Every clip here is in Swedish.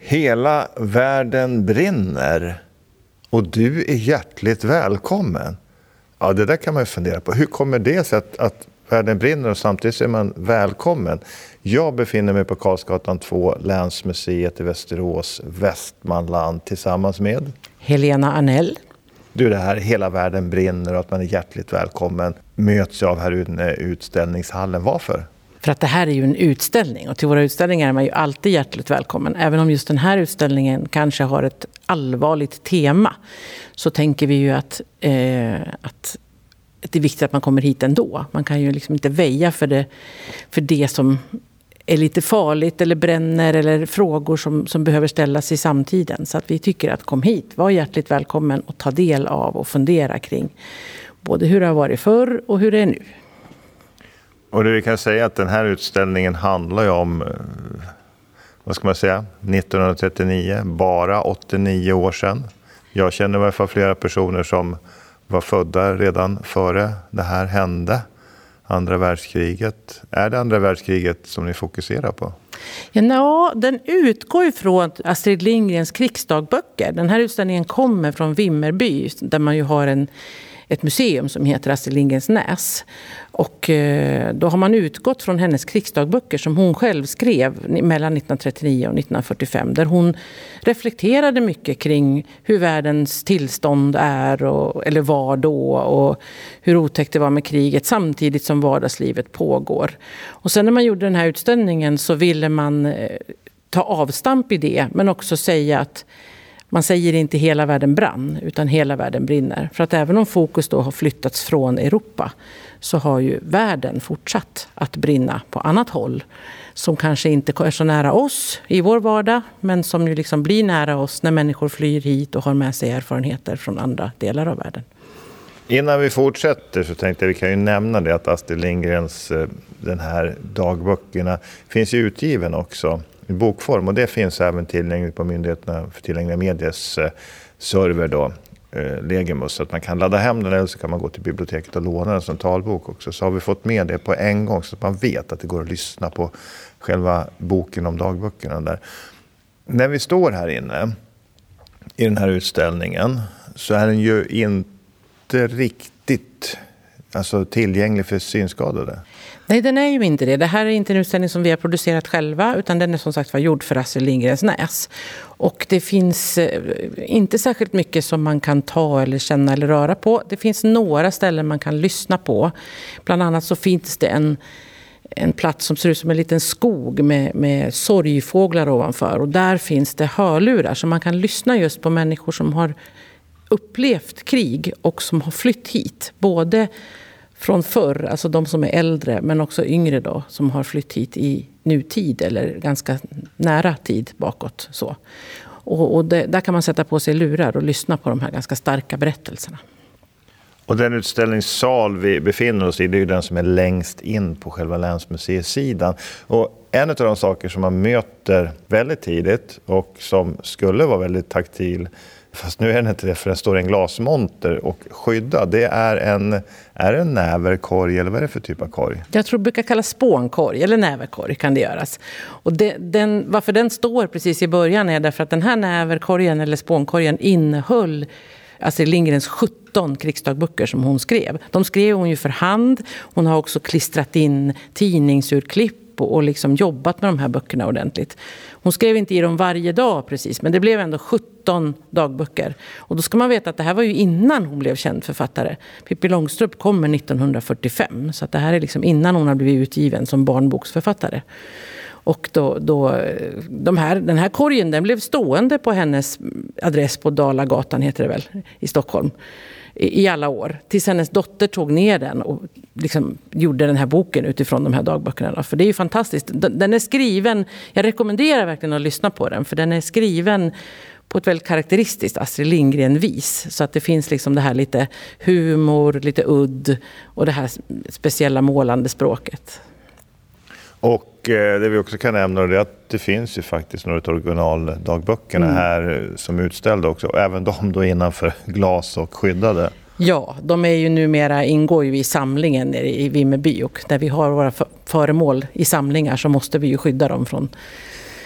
Hela världen brinner och du är hjärtligt välkommen. Ja, det där kan man ju fundera på. Hur kommer det sig att världen brinner och samtidigt är man välkommen? Jag befinner mig på Karlsgatan 2, Länsmuseet i Västerås, Västmanland, tillsammans med Helena Arnell. Du, det här hela världen brinner och att man är hjärtligt välkommen möts jag av här ute i utställningshallen. Varför? För att det här är ju en utställning och till våra utställningar är man ju alltid hjärtligt välkommen. Även om just den här utställningen kanske har ett allvarligt tema så tänker vi ju att det är viktigt att man kommer hit ändå. Man kan ju liksom inte väja för det som är lite farligt eller bränner eller frågor som behöver ställas i samtiden. Så att vi tycker att kom hit, var hjärtligt välkommen och ta del av och fundera kring både hur det har varit förr och hur det är nu. Och det vi kan säga att den här utställningen handlar ju om, vad ska man säga, 1939, bara 89 år sedan. Jag känner i alla fall flera personer som var födda redan före det här hände. Andra världskriget. Är det andra världskriget som ni fokuserar på? Ja, den utgår ju från Astrid Lindgrens krigsdagböcker. Den här utställningen kommer från Vimmerby där man ju har ett museum som heter Astrid Lindgrens Näs. Och då har man utgått från hennes krigsdagböcker som hon själv skrev mellan 1939 och 1945. Där hon reflekterade mycket kring hur världens tillstånd är eller var då och hur otäckt det var med kriget samtidigt som vardagslivet pågår. Och sen när man gjorde den här utställningen så ville man ta avstamp i det men också säga att man säger inte hela världen brann utan hela världen brinner. För att även om fokus då har flyttats från Europa så har ju världen fortsatt att brinna på annat håll. Som kanske inte är så nära oss i vår vardag men som ju liksom blir nära oss när människor flyr hit och har med sig erfarenheter från andra delar av världen. Innan vi fortsätter så tänkte jag vi kan ju nämna det att Astrid Lindgrens den här dagböckerna finns ju utgiven också i bokform och det finns även tillgängligt på Myndigheterna för tillgängliga mediers server då, Legimus, så att man kan ladda hem den eller så kan man gå till biblioteket och låna en sån talbok också. Så har vi fått med det på en gång så att man vet att det går att lyssna på själva boken om dagböckerna där. När vi står här inne i den här utställningen så är den ju inte riktigt tillgänglig för synskadade. Nej, den är ju inte det. Det här är inte en utställning som vi har producerat själva utan den är som sagt var gjord för Astrid Lindgrens Näs. Och det finns inte särskilt mycket som man kan ta eller känna eller röra på. Det finns några ställen man kan lyssna på. Bland annat så finns det en plats som ser ut som en liten skog med sorgfåglar ovanför. Och där finns det hörlurar så man kan lyssna just på människor som har upplevt krig och som har flytt hit. Både från förr, alltså de som är äldre men också yngre då som har flytt hit i nutid eller ganska nära tid bakåt. Så. Och där kan man sätta på sig lurar och lyssna på de här ganska starka berättelserna. Och den utställningssal vi befinner oss i, det är ju den som är längst in på själva länsmuseisidan. Och en av de saker som man möter väldigt tidigt och som skulle vara väldigt taktil, fast nu är den inte det för det står en glasmonter och skyddad. Det är en näverkorg eller vad är det för typ av korg? Jag tror det brukar kallas spånkorg eller näverkorg kan det göras. Och varför den står precis i början är därför att den här näverkorgen eller spånkorgen innehöll Astrid Lindgrens 17 krigsdagböcker som hon skrev. De skrev hon ju för hand. Hon har också klistrat in tidningsurklipp och liksom jobbat med de här böckerna ordentligt. Hon skrev inte i dem varje dag precis, men det blev ändå 17 dagböcker. Och då ska man veta att det här var ju innan hon blev känd författare. Pippi Långstrump kommer 1945, så att det här är liksom innan hon har blivit utgiven som barnboksförfattare. Och den här korgen den blev stående på hennes adress på Dalagatan heter det väl, i Stockholm i alla år. Tills hennes dotter tog ner den och liksom gjorde den här boken utifrån de här dagböckerna. För det är ju fantastiskt. Den är skriven, jag rekommenderar verkligen att lyssna på den. För den är skriven på ett väldigt karaktäristiskt Astrid Lindgren-vis. Så att det finns liksom det här lite humor, lite udd och det här speciella målande språket. Och det vi också kan nämna är att det finns ju faktiskt några originaldagböckerna här som utställda också. Och även de då innanför glas och skyddade. Ja, de är ju numera, ingår ju i samlingen i Vimmerby. Och där vi har våra föremål i samlingar så måste vi ju skydda dem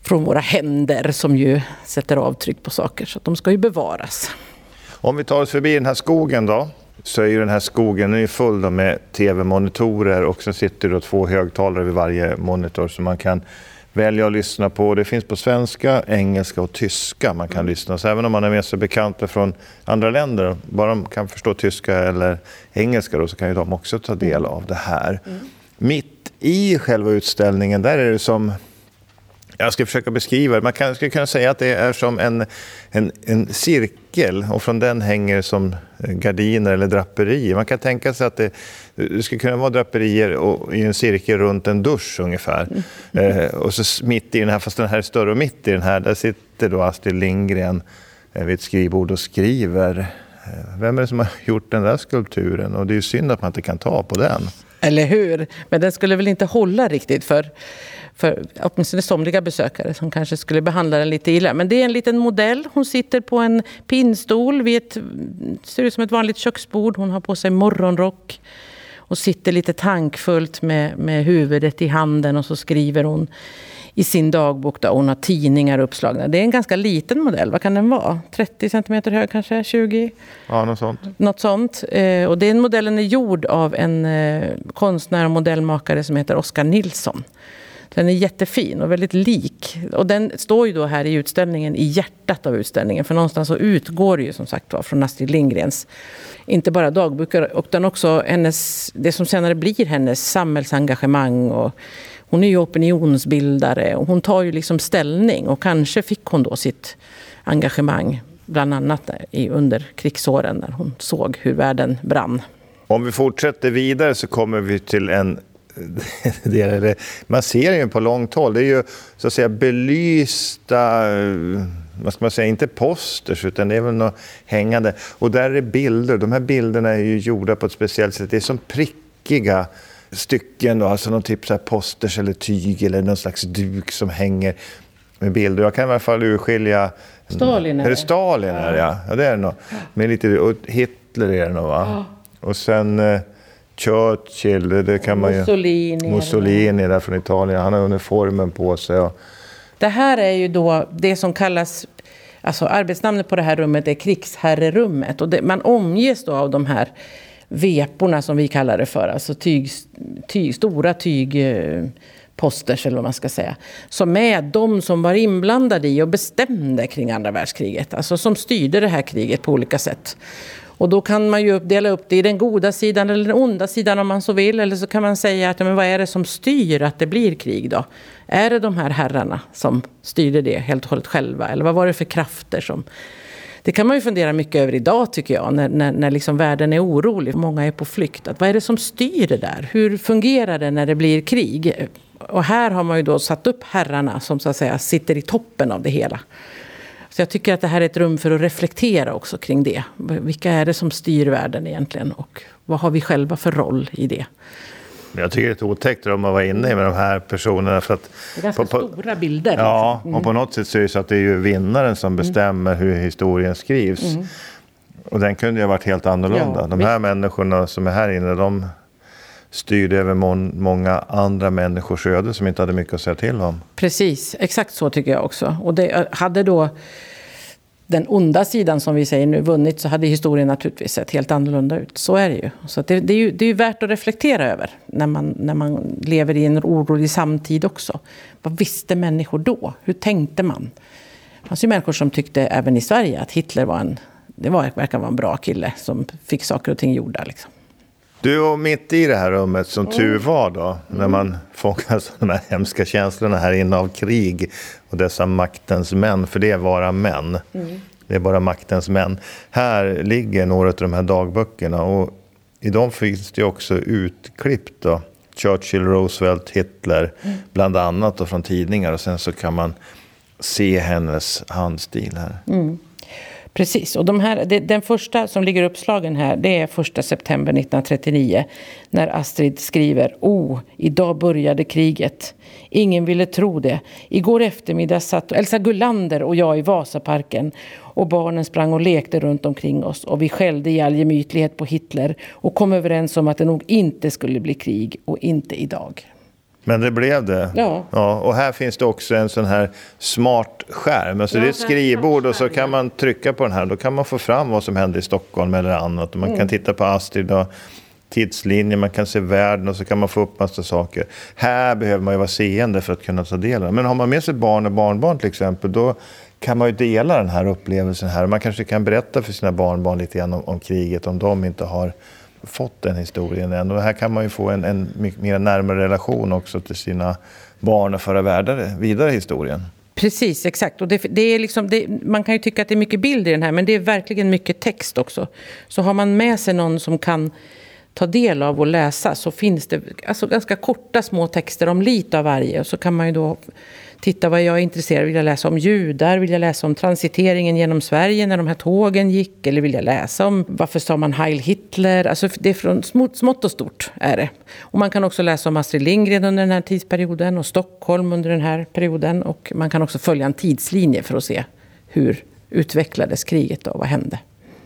från våra händer som ju sätter avtryck på saker. Så att de ska ju bevaras. Om vi tar oss förbi den här skogen då, så är ju den här skogen är full då med tv-monitorer och så sitter det 2 högtalare vid varje monitor som man kan välja att lyssna på. Det finns på svenska, engelska och tyska man kan lyssna. Så även om man är med sig bekanta från andra länder, bara de kan förstå tyska eller engelska då, så kan ju de också ta del av det här. Mitt i själva utställningen, där är det som... Jag ska försöka beskriva det. Man skulle kunna säga att det är som en cirkel och från den hänger som gardiner eller draperier. Man kan tänka sig att det skulle kunna vara draperier i en cirkel runt en dusch ungefär. Och så mitt i den här, fast den här är större och mitt i den här, där sitter då Astrid Lindgren vid ett skrivbord och skriver. Vem är det som har gjort den där skulpturen? Och det är ju synd att man inte kan ta på den. Eller hur? Men den skulle väl inte hålla riktigt för åtminstone somliga besökare som kanske skulle behandla den lite illa. Men det är en liten modell. Hon sitter på en pinnstol ser ut som ett vanligt köksbord. Hon har på sig morgonrock och sitter lite tankfullt med huvudet i handen, och så skriver hon i sin dagbok där hon har tidningar uppslagna. Det är en ganska liten modell. Vad kan den vara? 30 cm hög kanske? 20? Ja, något sånt. Något sånt. Och den modellen är gjord av en konstnär och modellmakare som heter Oskar Nilsson. Den är jättefin och väldigt lik. Och den står ju då här i utställningen, i hjärtat av utställningen. För någonstans så utgår det ju som sagt från Astrid Lindgrens, inte bara dagböcker, utan också det som senare blir hennes samhällsengagemang. Och hon är ju opinionsbildare och hon tar ju liksom ställning. Och kanske fick hon då sitt engagemang bland annat under krigsåren när hon såg hur världen brann. Om vi fortsätter vidare så kommer vi till man ser ju på långt håll, det är ju så att säga belysta, vad ska man säga, inte posters utan det är väl något hängande, och där är bilder, de här bilderna är ju gjorda på ett speciellt sätt, det är som prickiga stycken då, alltså någon typ så här posters eller tyg eller någon slags duk som hänger med bilder. Jag kan i alla fall urskilja Stalin är det Stalin är det, ja det är det nog, med lite, och Hitler är det nog va, och sen Churchill, det kan man ju... Mussolini där från Italien, han har uniformen på sig. Ja. Det här är ju då det som kallas, alltså arbetsnamnet på det här rummet är krigsherrerummet. Och man omges då av de här veporna som vi kallar det för, alltså stora tygposters eller vad man ska säga. Som är de som var inblandade i och bestämde kring andra världskriget, alltså som styrde det här kriget på olika sätt. Och då kan man ju dela upp det i den goda sidan eller den onda sidan om man så vill. Eller så kan man säga att men vad är det som styr att det blir krig då? Är det de här herrarna som styrde det helt och hållet själva? Eller vad var det för krafter som... Det kan man ju fundera mycket över idag tycker jag. När liksom världen är orolig. Många är på flykt. Vad är det som styr det där? Hur fungerar det när det blir krig? Och här har man ju då satt upp herrarna som så att säga sitter i toppen av det hela. Så jag tycker att det här är ett rum för att reflektera också kring det. Vilka är det som styr världen egentligen och vad har vi själva för roll i det? Jag tycker det är ett otäckt om man var inne med de här personerna. För att det är ganska stora bilder. Ja, och på något sätt så är det så att det är ju vinnaren som bestämmer hur historien skrivs. Och den kunde ju ha varit helt annorlunda. De här människorna som är här inne, de styrde över många andra människors öde som inte hade mycket att säga till om. Precis, exakt så tycker jag också. Och det hade då den onda sidan som vi säger nu vunnit, så hade historien naturligtvis sett helt annorlunda ut. Så är det ju. Så att det är ju värt att reflektera över när man lever i en orolig samtid också. Vad visste människor då? Hur tänkte man? Det fanns ju människor som tyckte även i Sverige att Hitler verkar vara en bra kille som fick saker och ting gjorda liksom. Du, och mitt i det här rummet som tur var då, när man fångas av de här hemska känslorna här inne av krig och dessa maktens män, för det är bara män. Det är bara maktens män. Här ligger några av de här dagböckerna och i dem finns det också utklippt då. Churchill, Roosevelt, Hitler, bland annat då från tidningar, och sen så kan man se hennes handstil här. Precis, och den första som ligger uppslagen här, det är 1 september 1939 när Astrid skriver: idag började kriget. Ingen ville tro det. Igår eftermiddag satt Elsa Gullander och jag i Vasaparken och barnen sprang och lekte runt omkring oss och vi skällde i all gemytlighet på Hitler och kom överens om att det nog inte skulle bli krig och inte idag. Men det blev det. Ja. Och här finns det också en sån här smart skärm. Alltså det är ett skrivbord och så kan man trycka på den här. Då kan man få fram vad som händer i Stockholm eller annat. Och man kan titta på Astrid och tidslinjer, man kan se världen och så kan man få upp massa saker. Här behöver man ju vara seende för att kunna ta del av. Men har man med sig barn och barnbarn till exempel, då kan man ju dela den här upplevelsen här. Man kanske kan berätta för sina barnbarn lite grann om kriget, om de inte har fått den historien än. Och här kan man ju få en mycket mer närmare relation också till sina barn och föra vidare historien. Precis, exakt. Och det är liksom, man kan ju tycka att det är mycket bild i den här, men det är verkligen mycket text också. Så har man med sig någon som kan ta del av och läsa, så finns det alltså ganska korta små texter om lite av varje. Och så kan man ju då titta vad jag är intresserad av. Vill jag läsa om judar? Vill jag läsa om transiteringen genom Sverige när de här tågen gick? Eller vill jag läsa om varför sa man Heil Hitler? Alltså det är från smått och stort är det. Och man kan också läsa om Astrid Lindgren under den här tidsperioden och Stockholm under den här perioden. Och man kan också följa en tidslinje för att se hur utvecklades kriget och vad hände.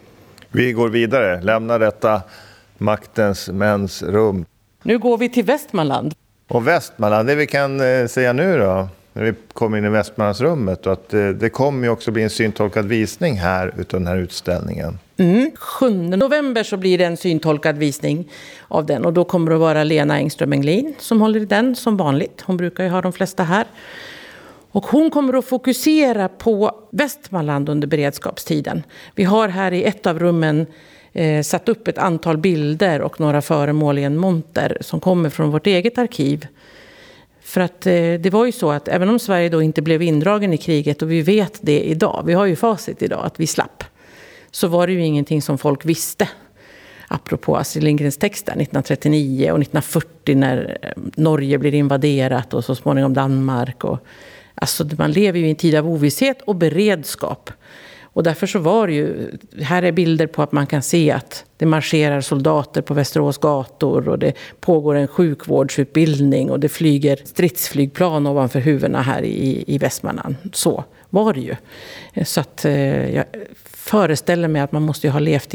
Vi går vidare. Lämna detta maktens mäns rum. Nu går vi till Västmanland. Och Västmanland, det vi kan säga nu då, när vi kommer in i Västmanlandsrummet, och att det kommer ju också bli en syntolkad visning här utav den här utställningen. 7 november så blir det en syntolkad visning av den, och då kommer det att vara Lena Engström Englin som håller i den som vanligt. Hon brukar ju ha de flesta här. Och hon kommer att fokusera på Västmanland under beredskapstiden. Vi har här i ett av rummen satt upp ett antal bilder och några föremål i en monter som kommer från vårt eget arkiv. För att det var ju så att även om Sverige då inte blev indragen i kriget, och vi vet det idag, vi har ju facit idag att vi slapp, så var det ju ingenting som folk visste. Apropå Astrid Lindgrens texter 1939 och 1940 när Norge blir invaderat och så småningom Danmark. Och, alltså man lever ju i en tid av ovisshet och beredskap. Och därför så var det ju, här är bilder på att man kan se att det marscherar soldater på Västerås gator och det pågår en sjukvårdsutbildning och det flyger stridsflygplan ovanför huvudena här i Västmanland. Så var det ju. Så att jag föreställer mig att man måste ju ha levt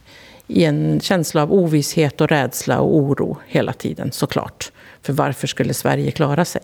i en känsla av ovisshet och rädsla och oro hela tiden, såklart. För varför skulle Sverige klara sig?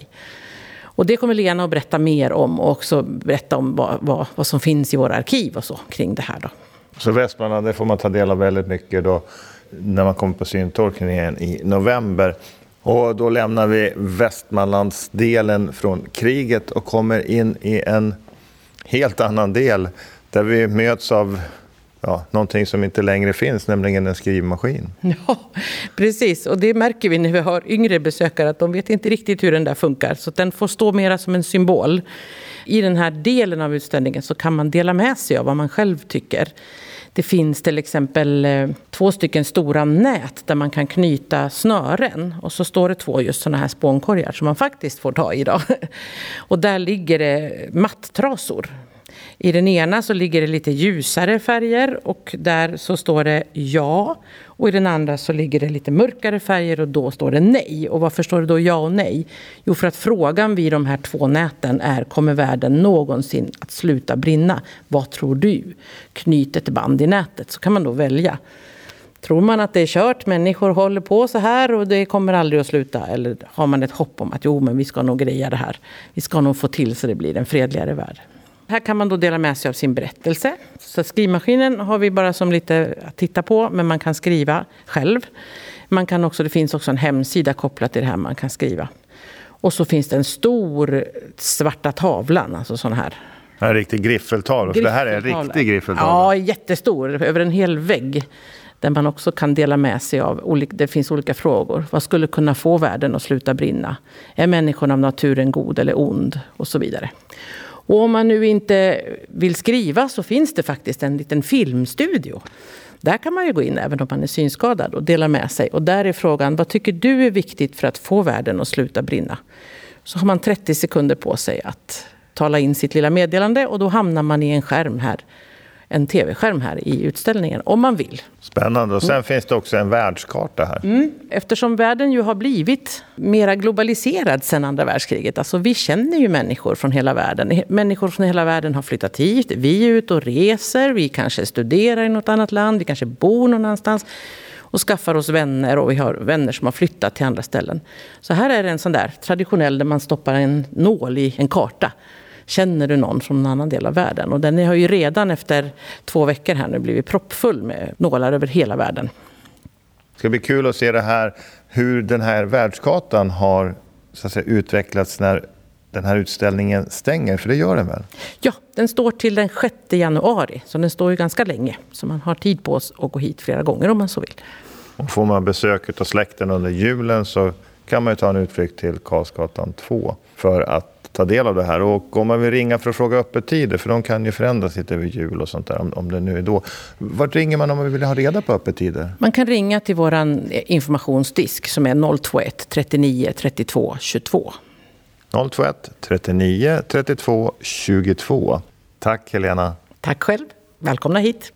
Och det kommer Lena att berätta mer om, och också berätta om vad som finns i våra arkiv och så kring det här då. Så Västmanland, det får man ta del av väldigt mycket då när man kommer på syntolkningen i november. Och då lämnar vi Västmanlandsdelen från kriget och kommer in i en helt annan del där vi möts av någonting som inte längre finns, nämligen en skrivmaskin. Ja, precis. Och det märker vi när vi har yngre besökare, att de vet inte riktigt hur den där funkar. Så den får stå mera som en symbol. I den här delen av utställningen så kan man dela med sig av vad man själv tycker. Det finns till exempel 2 stycken stora nät där man kan knyta snören. Och så står det 2 just sådana här spånkorgar som man faktiskt får ta i idag. Och där ligger det matttrasor. I den ena så ligger det lite ljusare färger och där så står det ja. Och i den andra så ligger det lite mörkare färger och då står det nej. Och varför står det då ja och nej? Jo, för att frågan vid de här 2 näten är: kommer världen någonsin att sluta brinna? Vad tror du? Knyt ett band i nätet, så kan man då välja. Tror man att det är kört, människor håller på så här och det kommer aldrig att sluta? Eller har man ett hopp om att men vi ska nog greja det här. Vi ska nog få till så det blir en fredligare värld. Här kan man då dela med sig av sin berättelse. Så skrivmaskinen har vi bara som lite att titta på, men man kan skriva själv. Man kan också, det finns också en hemsida kopplat till det här man kan skriva. Och så finns det en stor svarta tavlan, alltså sån här. En riktig griffeltavla, för det här är en riktig griffeltavla. Ja, jättestor, över en hel vägg. Där man också kan dela med sig av, det finns olika frågor. Vad skulle kunna få världen att sluta brinna? Är människan av naturen god eller ond? Och så vidare. Och om man nu inte vill skriva så finns det faktiskt en liten filmstudio. Där kan man ju gå in även om man är synskadad och dela med sig. Och där är frågan: vad tycker du är viktigt för att få världen att sluta brinna? Så har man 30 sekunder på sig att tala in sitt lilla meddelande och då hamnar man i en skärm här. En tv-skärm här i utställningen, om man vill. Spännande. Och sen finns det också en världskarta här. Eftersom världen ju har blivit mera globaliserad sedan andra världskriget. Alltså vi känner ju människor från hela världen. Människor från hela världen har flyttat hit. Vi är ute och reser. Vi kanske studerar i något annat land. Vi kanske bor någon annanstans. och skaffar oss vänner, och vi har vänner som har flyttat till andra ställen. Så här är det en sån där traditionell där man stoppar en nål i en karta. Känner du någon från en annan del av världen? Och den har ju redan efter 2 veckor här nu blivit proppfull med nålar över hela världen. Det ska bli kul att se det här, hur den här världskartan har så att säga, utvecklats när den här utställningen stänger, för det gör den väl? Ja, den står till den 6 januari, så den står ju ganska länge. Så man har tid på sig att gå hit flera gånger om man så vill. Och får man besök av släkten under julen så kan man ju ta en utflykt till Karlsgatan 2 för att ta del av det här. Och om man vill ringa för att fråga öppettider, för de kan ju förändras lite över jul och sånt där, om det nu är då. Vart ringer man om man vill ha reda på öppettider? Man kan ringa till våran informationsdisk som är 021 39 32 22. 021 39 32 22. Tack Helena. Tack själv. Välkomna hit.